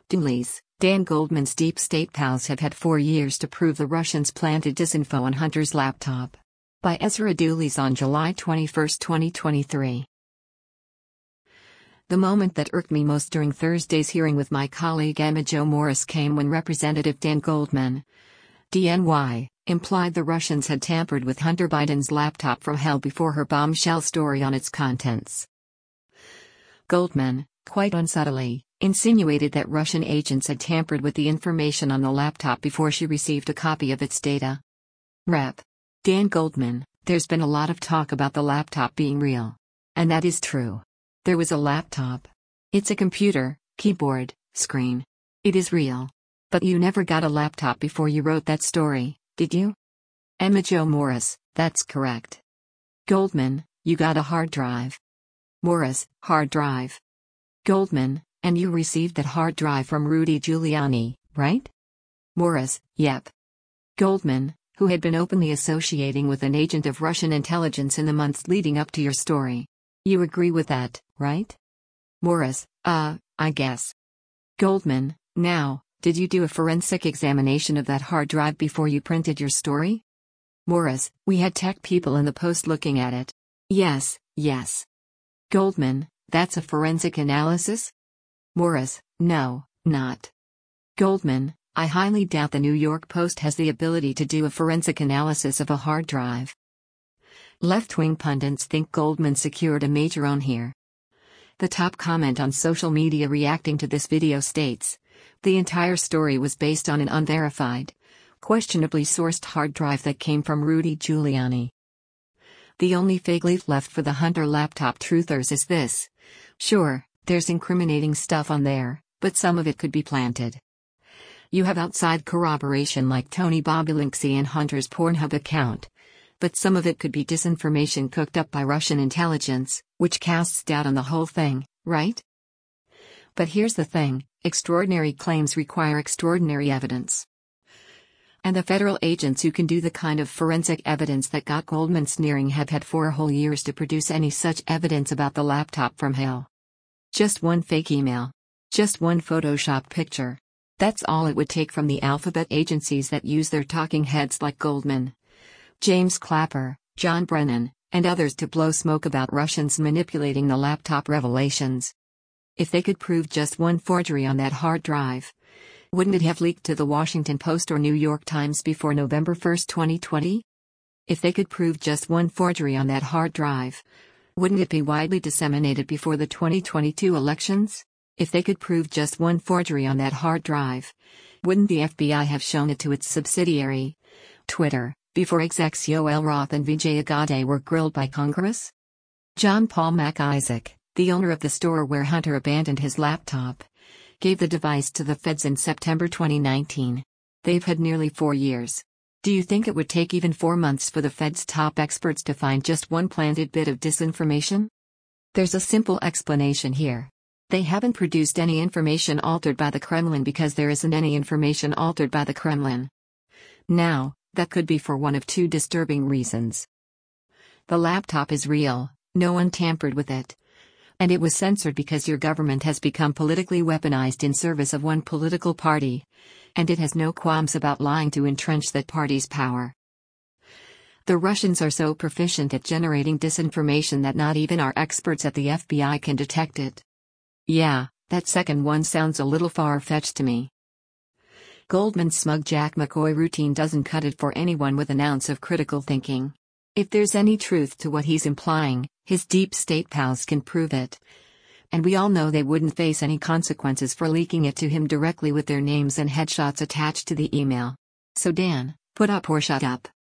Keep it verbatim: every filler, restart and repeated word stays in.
Dooley's, Dan Goldman's deep state pals have had four years to prove the Russians planted disinfo on Hunter's laptop. By Ezra Dooley's on July twenty-first, twenty twenty-three. The moment that irked me most during Thursday's hearing with my colleague Emma Jo Morris came when Representative Dan Goldman, D N Y, implied the Russians had tampered with Hunter Biden's laptop from hell before her bombshell story on its contents. Goldman, quite unsubtly, insinuated that Russian agents had tampered with the information on the laptop before she received a copy of its data. Rep. Dan Goldman, there's been a lot of talk about the laptop being real. And that is true. There was a laptop. It's a computer, keyboard, screen. It is real. But you never got a laptop before you wrote that story, did you? Emma Jo Morris, that's correct. Goldman, you got a hard drive. Morris, hard drive. Goldman, and you received that hard drive from Rudy Giuliani, right? Morris, yep. Goldman, who had been openly associating with an agent of Russian intelligence in the months leading up to your story. You agree with that, right? Morris, uh, I guess. Goldman, now, did you do a forensic examination of that hard drive before you printed your story? Morris, we had tech people in the Post looking at it. Yes, yes. Goldman, that's a forensic analysis? Morris, no, not. Goldman, I highly doubt the New York Post has the ability to do a forensic analysis of a hard drive. Left-wing pundits think Goldman secured a major own here. The top comment on social media reacting to this video states, the entire story was based on an unverified, questionably sourced hard drive that came from Rudy Giuliani. The only fig leaf left for the Hunter laptop truthers is this. Sure, there's incriminating stuff on there, but some of it could be planted. You have outside corroboration like Tony Bobulinski and Hunter's Pornhub account. But some of it could be disinformation cooked up by Russian intelligence, which casts doubt on the whole thing, right? But here's the thing, extraordinary claims require extraordinary evidence. And the federal agents who can do the kind of forensic evidence that got Goldman sneering have had four whole years to produce any such evidence about the laptop from hell. Just one fake email. Just one Photoshop picture. That's all it would take from the alphabet agencies that use their talking heads like Goldman, James Clapper, John Brennan, and others to blow smoke about Russians manipulating the laptop revelations. If they could prove just one forgery on that hard drive, wouldn't it have leaked to the Washington Post or New York Times before November first, twenty twenty? If they could prove just one forgery on that hard drive, wouldn't it be widely disseminated before the twenty twenty-two elections? If they could prove just one forgery on that hard drive, wouldn't the F B I have shown it to its subsidiary, Twitter, before execs Yoel Roth and Vijay Agade were grilled by Congress? John Paul MacIsaac, the owner of the store where Hunter abandoned his laptop, gave the device to the feds in September twenty nineteen. They've had nearly four years. Do you think it would take even four months for the feds' top experts to find just one planted bit of disinformation? There's a simple explanation here. They haven't produced any information altered by the Kremlin because there isn't any information altered by the Kremlin. Now, that could be for one of two disturbing reasons. The laptop is real, no one tampered with it. And it was censored because your government has become politically weaponized in service of one political party. And it has no qualms about lying to entrench that party's power. The Russians are so proficient at generating disinformation that not even our experts at the F B I can detect it. Yeah, that second one sounds a little far-fetched to me. Goldman's smug Jack McCoy routine doesn't cut it for anyone with an ounce of critical thinking. If there's any truth to what he's implying, his deep state pals can prove it. And we all know they wouldn't face any consequences for leaking it to him directly with their names and headshots attached to the email. So Dan, put up or shut up.